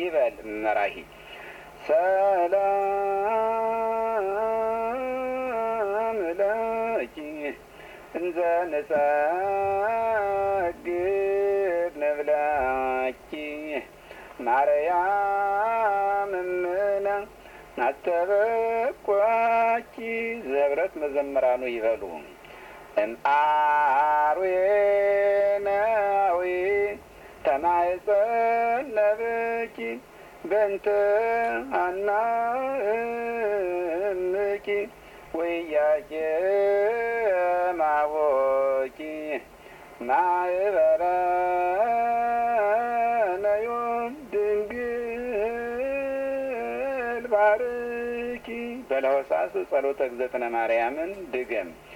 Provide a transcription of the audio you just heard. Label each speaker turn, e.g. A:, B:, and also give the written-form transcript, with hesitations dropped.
A: ይበል መራሂ ሰላም ለኪ እንዘ ንሰግድ ንብለኪ ማርያም እምነ ናስተበቋኪ ዘብረት መዘምራኑ ይበሉ እምአርዌናዊ ተማይጸነብኪ በንተ አናእምኪ ወያቄማቦኪ ማእበረነዮም ድንግል ባርኪ በለሆሳስ ጸሎተ እግዝእትነ ማርያምን ድገም